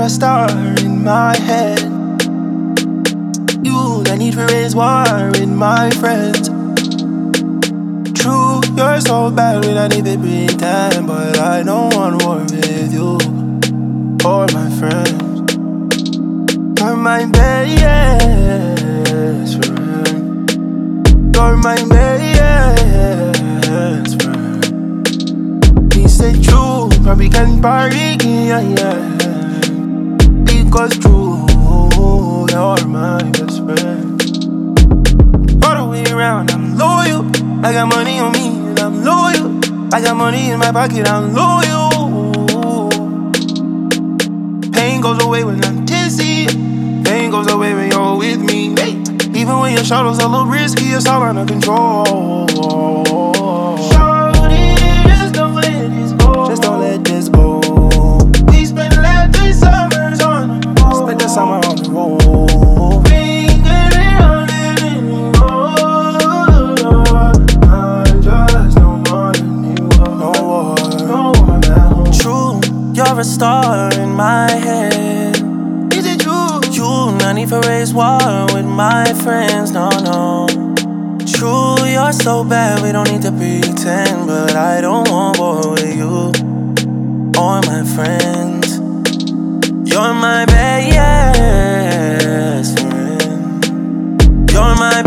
a star in my head. You, the need for raise war with my friends. True, you're so bad, we don't need to pretend, but I don't want war with you or my friends. You're my best friend. You're my best friend. He said true, but we can party, yeah. Because true, you're my best friend. All the way around, I'm loyal. I got money on me and I'm loyal. I got money in my pocket, I'm loyal. Pain goes away when I'm tipsy. Pain goes away when you're with me. Hey. Even when your shadows a little risky, it's all under control. Shorty, just don't let this go. Just don't let this go. We spent the last 3 summers on the road. Spent the summer on the road. You're a star in my head. Is it true? You not need for raise war with my friends, no. True, you're so bad, we don't need to pretend, but I don't want war with you or my friends. You're my best friend. You're my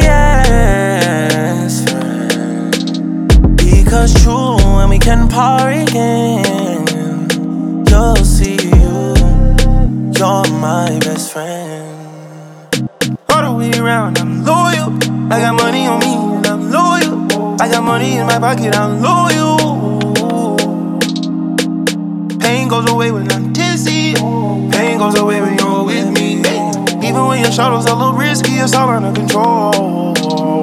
best friend. Because true, when we can party again, you'll see you're my best friend. All the way around, I'm loyal. I got money on me and I'm loyal. I got money in my pocket, I'm loyal. Pain goes away when I'm tipsy. Pain goes away when you're with me. Even when your shadows a little risky, it's all under control.